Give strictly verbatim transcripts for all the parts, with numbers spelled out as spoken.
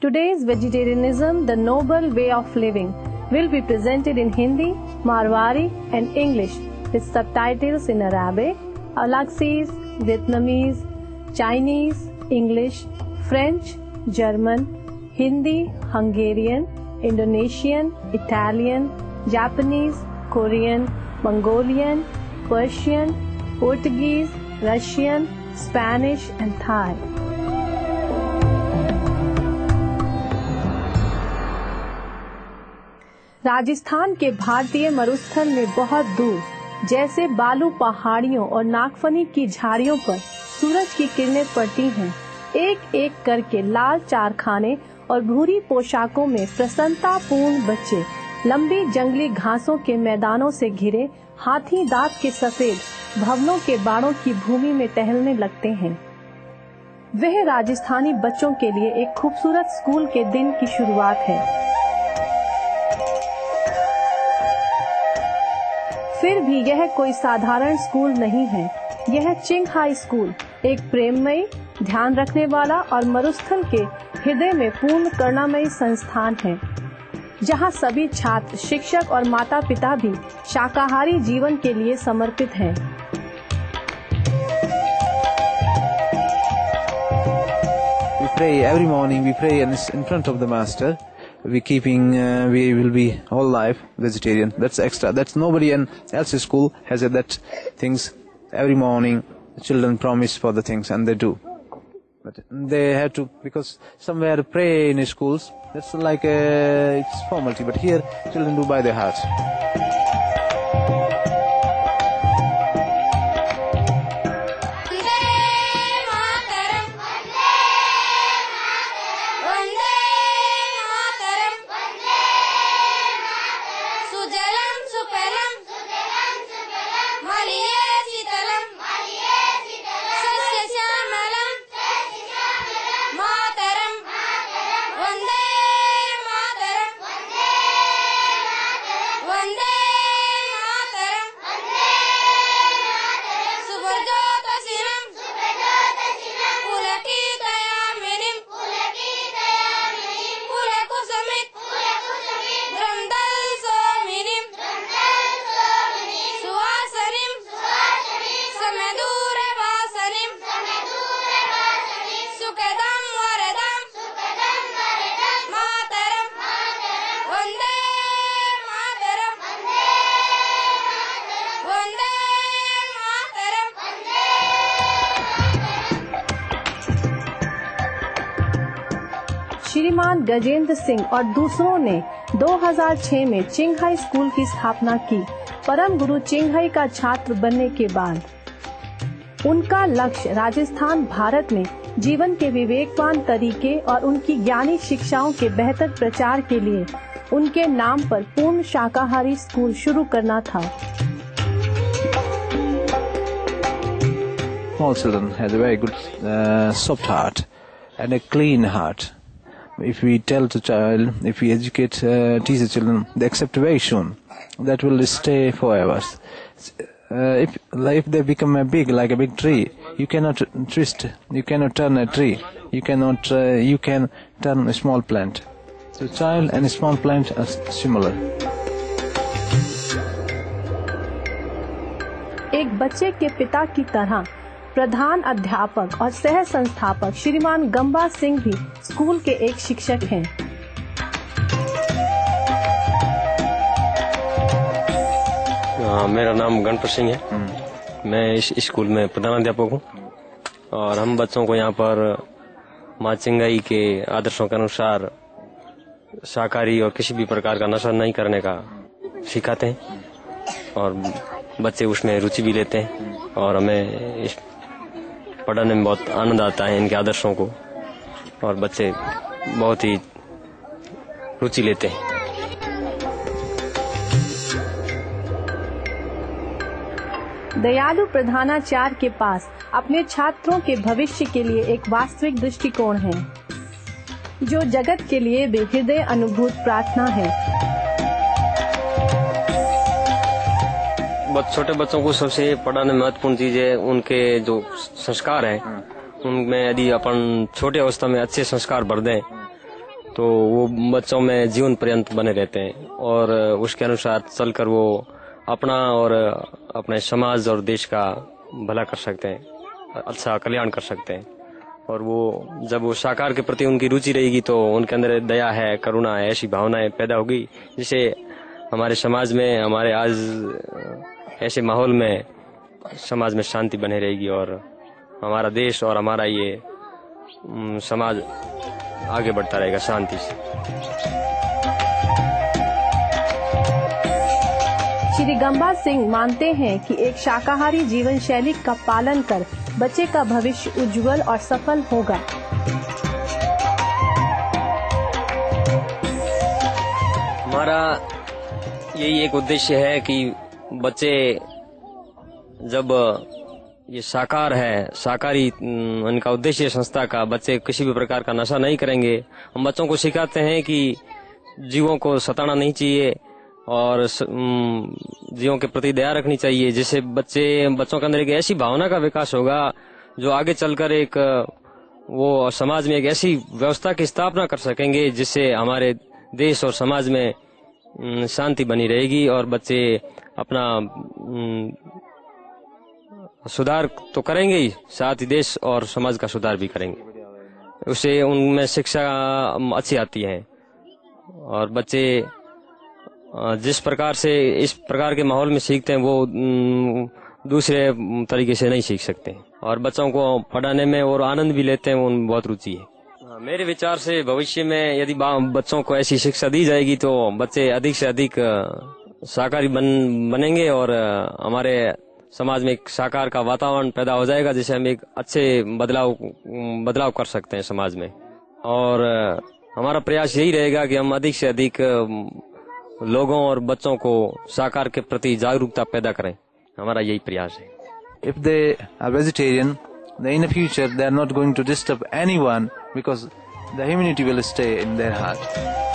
Today's Vegetarianism, the Noble Way of Living, will be presented in Hindi, Marwari and English with subtitles in Arabic, Alaxese, Vietnamese, Chinese, English, French, German, Hindi, Hungarian, Indonesian, Italian, Japanese, Korean, Mongolian, Persian, Portuguese, Russian, Spanish and Thai. Rajasthan के भारतीय मरुस्थल में बहुत दूर, जैसे बालू पहाड़ियों और नागफनी की झाड़ियों पर सूरज की किरणें पड़ती हैं। एक एक करके लाल चारखाने और भूरी पोशाकों में प्रसन्नतापूर्ण बच्चे लंबी जंगली घासों के मैदानों से घिरे हाथी दांत के सफेद भवनों के बाड़ों की भूमि में टहलने लगते हैं। वह राजस्थानी बच्चों के लिए एक खूबसूरत स्कूल के दिन की शुरुआत है। फिर भी यह कोई साधारण स्कूल नहीं है। यह चिंग हाई स्कूल एक प्रेममयी, ध्यान रखने वाला और मरुस्थल के हृदय में पूर्ण करुणामयी संस्थान है, जहां सभी छात्र, शिक्षक और माता पिता भी शाकाहारी जीवन के लिए समर्पित हैं। We pray every morning. We pray in front of the master. We keeping. Uh, we will be all life vegetarian. That's extra. That's nobody else's school has that things. Every morning, the children promise for the things and they do. But they have to, because somewhere pray in schools. That's like a, it's formality. But here, children do by their hearts. श्रीमान गजेंद्र सिंह और दूसरों ने दो हज़ार छह में चिंग high school की स्थापना की। परम गुरु चिंग हाई का छात्र बनने के बाद उनका लक्ष्य राजस्थान, भारत में जीवन के विवेकवान तरीके और उनकी ज्ञानी शिक्षाओं के बेहतर प्रचार के लिए उनके नाम पर पूर्ण शाकाहारी स्कूल शुरू करना था। All children has a very good uh, soft heart and a clean heart. If we tell the child, if we educate, uh, teach the children, they accept very soon. That will stay forever. Uh, if if they become a big, like a big tree, you cannot twist, you cannot turn a tree, you cannot, uh, you can turn a small plant. So child and a small plant are similar. एक बच्चे के पिता की तरह प्रधान अध्यापक और सह संस्थापक श्रीमान गंबा सिंह भी स्कूल के एक शिक्षक हैं। आ, मेरा नाम गणपत सिंह है। मैं इस स्कूल में प्रधान अध्यापक हूँ और हम बच्चों को यहाँ पर माँ चिंगाई के आदर्शों के अनुसार शाकाहारी और किसी भी प्रकार का नशा नहीं करने का सिखाते हैं और बच्चे उसमें रुचि भी लेते हैं और हमें इस पढ़ने में बहुत आनंद आता है इनके आदर्शों को और बच्चे बहुत ही रुचि लेते हैं। दयालु प्रधानाचार्य के पास अपने छात्रों के भविष्य के लिए एक वास्तविक दृष्टिकोण है, जो जगत के लिए भी हृदय अनुभूत प्रार्थना है। बहुत छोटे बच्चों को सबसे पढ़ाने में महत्वपूर्ण चीज है उनके जो संस्कार है, उनमें यदि अपन छोटे अवस्था में अच्छे संस्कार भर दें तो वो बच्चों में जीवन पर्यंत बने रहते हैं और उसके अनुसार चलकर वो अपना और अपने समाज और देश का भला कर सकते हैं, अच्छा कल्याण कर सकते हैं। और वो जब वो साकार के प्रति उनकी रुचि रहेगी तो उनके अंदर दया है, करुणा है, ऐसी भावनाएं पैदा होगी जिससे हमारे समाज में, हमारे आज ऐसे माहौल में समाज में शांति बने रहेगी और हमारा देश और हमारा ये समाज आगे बढ़ता रहेगा शांति से। श्री गंबा सिंह मानते हैं कि एक शाकाहारी जीवन शैली का पालन कर बच्चे का भविष्य उज्जवल और सफल होगा। हमारा यही एक उद्देश्य है कि बच्चे जब ये साकार है, साकारी उनका उद्देश्य संस्था का, बच्चे किसी भी प्रकार का नशा नहीं करेंगे। हम बच्चों को सिखाते हैं कि जीवों को सताना नहीं चाहिए और जीवों के प्रति दया रखनी चाहिए, जिससे बच्चे बच्चों के अंदर एक ऐसी भावना का विकास होगा जो आगे चलकर एक वो समाज में एक ऐसी व्यवस्था की स्थापना कर सकेंगे जिससे हमारे देश और समाज में शांति बनी रहेगी और बच्चे अपना सुधार तो करेंगे ही, साथ ही देश और समाज का सुधार भी करेंगे। उससे उनमें शिक्षा अच्छी आती है और बच्चे जिस प्रकार से इस प्रकार के माहौल में सीखते हैं वो दूसरे तरीके से नहीं सीख सकते और बच्चों को पढ़ाने में और आनंद भी लेते हैं, उनमें बहुत रुचि है। मेरे विचार से भविष्य में यदि बच्चों को ऐसी शिक्षा दी जाएगी तो बच्चे अधिक से अधिक शाकाहारी बन बनेंगे और हमारे समाज में एक साकार का वातावरण पैदा हो जाएगा जिससे हम एक अच्छे बदलाव बदलाव कर सकते हैं समाज में। और हमारा प्रयास यही रहेगा कि हम अधिक से अधिक लोगों और बच्चों को साकार के प्रति जागरूकता पैदा करें, हमारा यही प्रयास है। If they are vegetarian, then in the future they are not going to disturb anyone because the humanity will stay in their heart.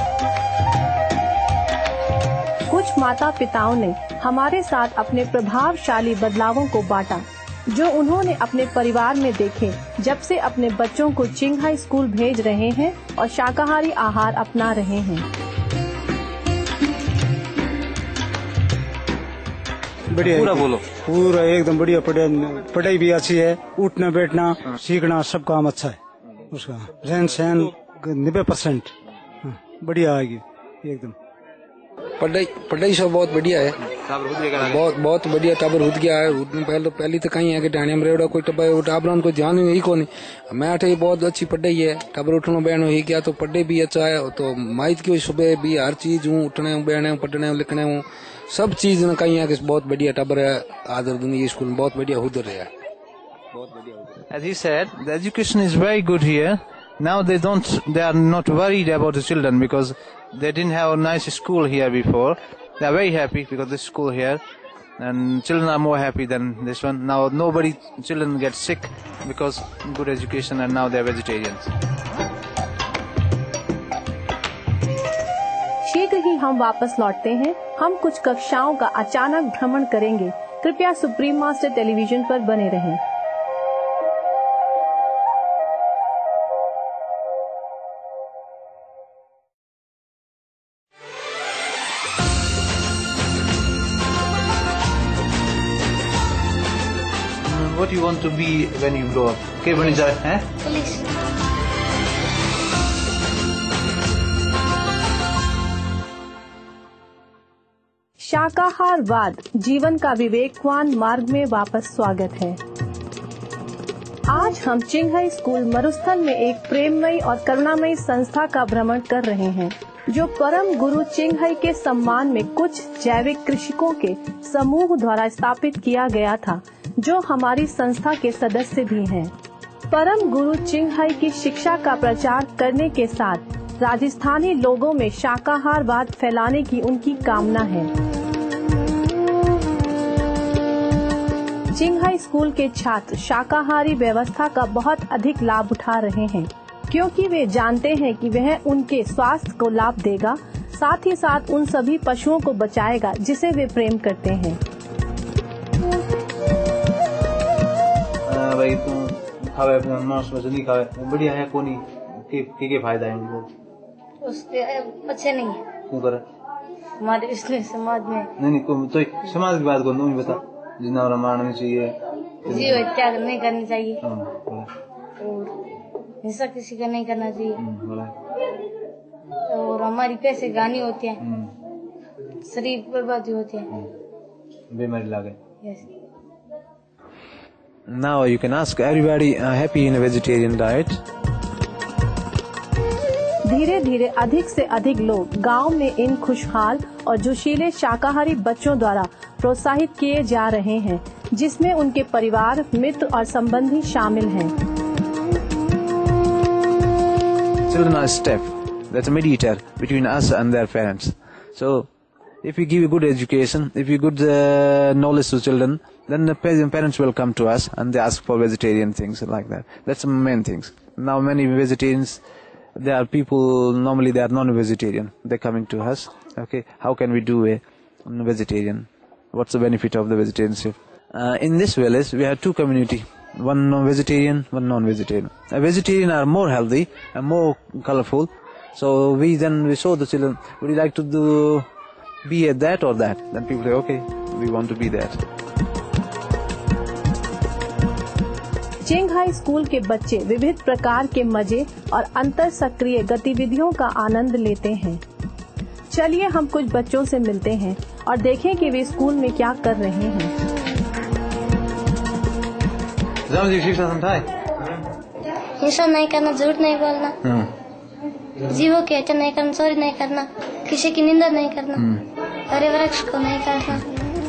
कुछ माता पिताओं ने हमारे साथ अपने प्रभावशाली बदलावों को बांटा जो उन्होंने अपने परिवार में देखे जब से अपने बच्चों को चिंगहाई स्कूल भेज रहे हैं और शाकाहारी आहार अपना रहे हैं। बढ़िया, पूरा बोलो। पूरा एकदम बढ़िया। पढ़ाई भी अच्छी है, उठना बैठना सीखना सब काम अच्छा है, उसका रहन सहन नब्बे परसेंट बढ़िया आएगी एकदम। पढ़ाई पढ़ाई सब बहुत बढ़िया है, बहुत बहुत बढ़िया। टाबर उठ गया है, पहले पहली तो कहीं है कि ढाणे में रेवड़ा कोई टाबर को ध्यान ही को नहीं। मैं आठे बहुत अच्छी पढ़ाई है, टाबर उठना बैठना ही गया तो पढ़े भी अच्छा है। तो माइत की सुबह भी हर चीज हूँ, उठने हूँ, बैठने हूँ, पढ़ने हूँ, लिखने हूँ, सब चीज न कहीं है कि बहुत बढ़िया टाबर है। आदर दुनिया स्कूल में बहुत बढ़िया उधर है, बहुत बढ़िया। As he said, the education is very good here. Now they don't, they are not worried about the children because they didn't have a nice school here before. They are very happy because this school here, and children are more happy than this one. Now nobody, children get sick because good education, and now they are vegetarians. शीघ्र ही हम वापस लौटते हैं। हम कुछ कक्षाओं का अचानक भ्रमण करेंगे। कृपया सुप्रीम मास्टर टेलीविजन पर बने रहें। What do you want to be when you grow up? Okay, बनी जाए हैं? पुलिस। शाकाहारवाद जीवन का विवेकवान मार्ग में वापस स्वागत है। आज हम चिंगहाई स्कूल मरुस्थल में एक प्रेममयी और करुणामयी संस्था का भ्रमण कर रहे हैं जो परम गुरु चिंगहाई के सम्मान में कुछ जैविक कृषकों के समूह द्वारा स्थापित किया गया था जो हमारी संस्था के सदस्य भी हैं। परम गुरु चिंगहाई की शिक्षा का प्रचार करने के साथ राजस्थानी लोगों में शाकाहारवाद फैलाने की उनकी कामना है। चिंगहाई स्कूल के छात्र शाकाहारी व्यवस्था का बहुत अधिक लाभ उठा रहे हैं क्योंकि वे जानते हैं कि वह उनके स्वास्थ्य को लाभ देगा, साथ ही साथ उन सभी पशुओं को बचाएगा जिसे वे प्रेम करते हैं। भाई तुम खावे अपना मांस मछली खावे बढ़िया है, कोनी के के, के फायदा है उनको। उसके अच्छे नहीं है। क्यों करे हमारे इसलिए समाज में नहीं नहीं को तो समाज की बात करो, बता जितना मारना चाहिए, जीव हत्या नहीं करनी चाहिए हाँ, बोला। और हिंसा किसी का नहीं करना चाहिए हम्म, बोला। और हमारी पैसे गानी होती है, हम्म, शरीर बर्बादी होती है। हम्म, बीमारी लागे। Yes. Now you can ask everybody uh, happy in a vegetarian diet. धीरे धीरे अधिक से अधिक लोग गांव में इन खुशहाल और जोशीले शाकाहारी बच्चों द्वारा प्रोत्साहित किए जा रहे हैं, जिसमें उनके परिवार, मित्र और संबंधी शामिल हैं। Children are a step, that's a mediator between us and their parents. So, if we give a good education, if we good uh, knowledge to children, then the parents will come to us and they ask for vegetarian things like that. That's the main things. Now many vegetarians, there are people, normally they are non-vegetarian. They're coming to us. Okay, how can we do a vegetarian? What's the benefit of the vegetarianship? Uh, in this village, we have two community. One non-vegetarian, one non-vegetarian. A vegetarian are more healthy and more colorful. So we then, we show the children, would you like to do, be a that or that? Then people say, okay, we want to be that. चिंगहाई school के बच्चे विविध प्रकार के मजे और अंतर सक्रिय गतिविधियों का आनंद लेते हैं। चलिए हम कुछ बच्चों से मिलते हैं और देखें कि वे स्कूल में क्या कर रहे हैं। हिंसा नहीं करना, झूठ नहीं बोलना, जीवों की हत्या नहीं करना, चोरी नहीं करना, किसी की निंदा नहीं करना, हरे वृक्ष को नहीं काटना।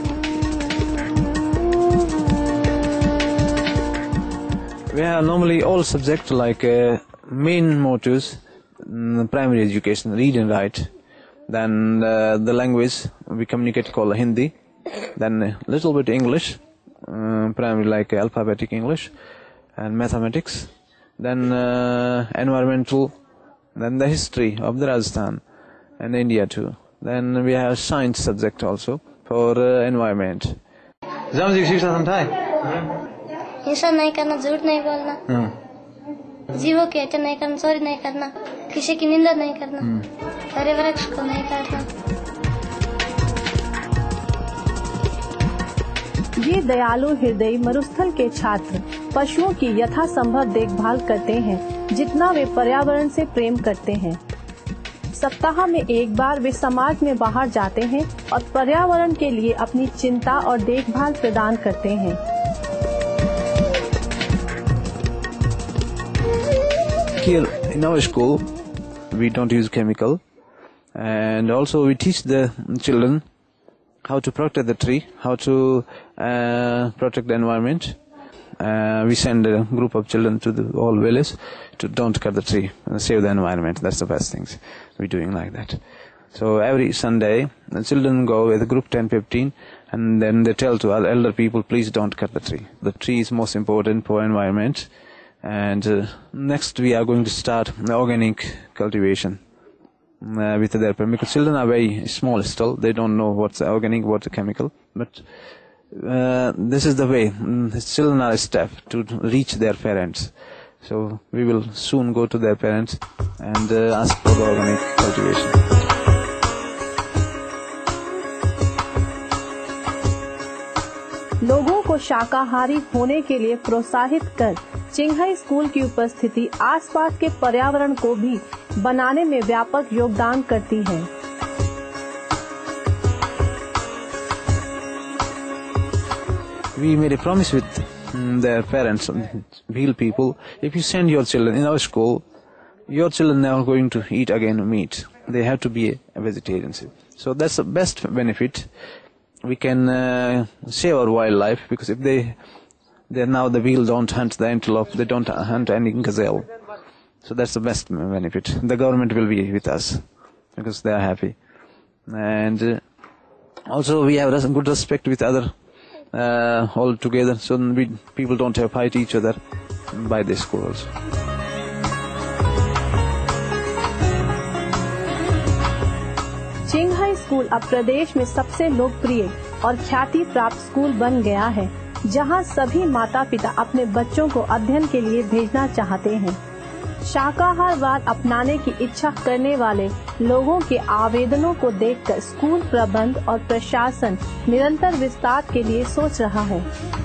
We have normally all subjects like uh, main motives, mm, primary education, read and write, then uh, the language we communicate called Hindi, then a little bit English, uh, primary like alphabetic English, and mathematics, then uh, environmental, then the history of the Rajasthan and India too. Then we have science subject also for uh, environment. हिंसा नहीं करना, झूठ नहीं बोलना, जीवों की हत्या नहीं करना, चोरी नहीं करना, किसी की निंदा नहीं करना, हरे वृक्ष को नहीं काटना। ये दयालु हृदय मरुस्थल के छात्र पशुओं की यथासंभव देखभाल करते हैं, जितना वे पर्यावरण से प्रेम करते हैं। सप्ताह में एक बार वे समाज में बाहर जाते हैं और पर्यावरण के लिए अपनी चिंता और देखभाल प्रदान करते हैं। Here in our school, we don't use chemical, and also we teach the children how to protect the tree, how to uh, protect the environment. Uh, we send a group of children to the whole village to don't cut the tree and save the environment. That's the best things we're doing like that. So every Sunday, the children go with a group ten fifteen, and then they tell to our elder people, please don't cut the tree. The tree is most important for environment. And uh, next we are going to start organic cultivation uh, with their parents, because children are very small still. They don't know what's organic, what's chemical. But uh, this is the way. Mm, children are a step to reach their parents. So we will soon go to their parents and uh, ask for the organic cultivation. लोगों को शाकाहारी होने के लिए प्रोत्साहित कर चिंगहाई school की उपस्थिति आसपास के पर्यावरण को भी बनाने में व्यापक योगदान करती है। We made a promise with mm, their parents, real people. If you send your children in our school, your children are going to eat again meat. They have to be a vegetarian. So that's the best benefit. We can uh, save our wildlife, because if they they now the wheel don't hunt the antelope, they don't hunt any gazelle. So that's the best benefit. The government will be with us because they are happy, and uh, also we have good respect with other uh, all together. So we people don't have fight each other by the schools. चिंगहाई school अब प्रदेश में सबसे लोकप्रिय और ख्याति प्राप्त school बन गया है, जहां सभी माता पिता अपने बच्चों को अध्ययन के लिए भेजना चाहते हैं। शाकाहारवाद अपनाने की इच्छा करने वाले लोगों के आवेदनों को देखकर स्कूल प्रबंध और प्रशासन निरंतर विस्तार के लिए सोच रहा है।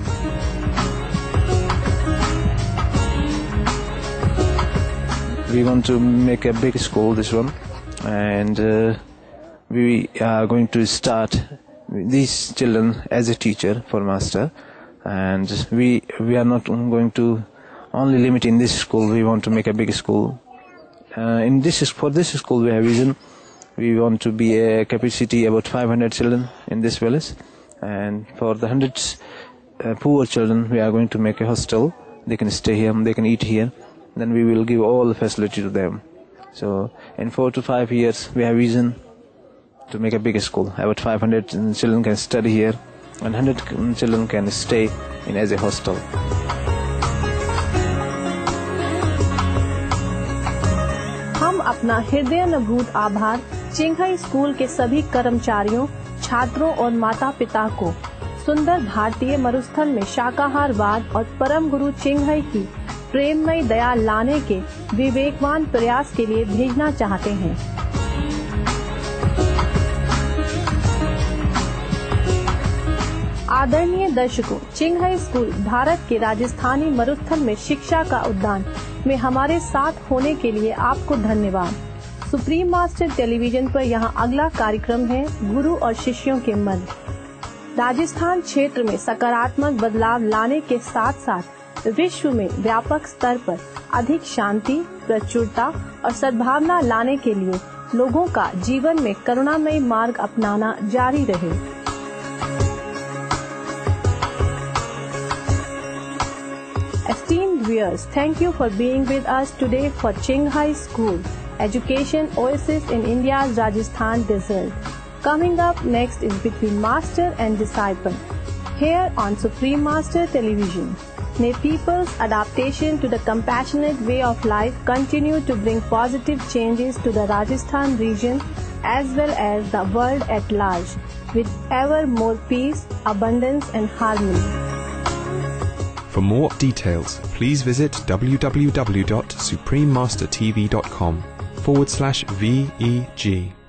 We want to make a big school, this one, and uh, we are going to start these children as a teacher for master, and we we are not going to only limit in this school. We want to make a big school. Uh, in this for this school we have vision. We want to be a capacity about five hundred children in this village, and for the hundreds uh, poor children we are going to make a hostel. They can stay here, they can eat here. Then we will give all the facility to them. So in four to five years we have vision to make a big school. About five hundred children can study here, and one hundred children can stay in as a hostel. हम अपना हृदयानुभूत आभार चिंघई school के सभी कर्मचारियों, छात्रों और माता पिता को सुंदर भारतीय मरुस्थल में शाकाहारवाद और परम गुरु चिंघई की प्रेममयी दया लाने के विवेकवान प्रयास के लिए भेजना चाहते हैं। आदरणीय दर्शकों, चिंघई स्कूल भारत के राजस्थानी मरुस्थल में शिक्षा का उद्यान में हमारे साथ होने के लिए आपको धन्यवाद। सुप्रीम मास्टर टेलीविजन पर यहाँ अगला कार्यक्रम है गुरु और शिष्यों के मध्य। राजस्थान क्षेत्र में सकारात्मक बदलाव लाने के साथ साथ विश्व में व्यापक स्तर पर अधिक शांति, प्रचुरता और सद्भावना लाने के लिए लोगों का जीवन में करुणामयी मार्ग अपनाना जारी रहे। Esteemed viewers, thank you for being with us today for Qinghai School, Education Oasis in India's Rajasthan Desert. Coming up next is Between Master and Disciple, here on Supreme Master Television. May people's adaptation to the compassionate way of life continue to bring positive changes to the Rajasthan region as well as the world at large, with ever more peace, abundance and harmony. For more details, please visit www.suprememastertv.com forward slash VEG.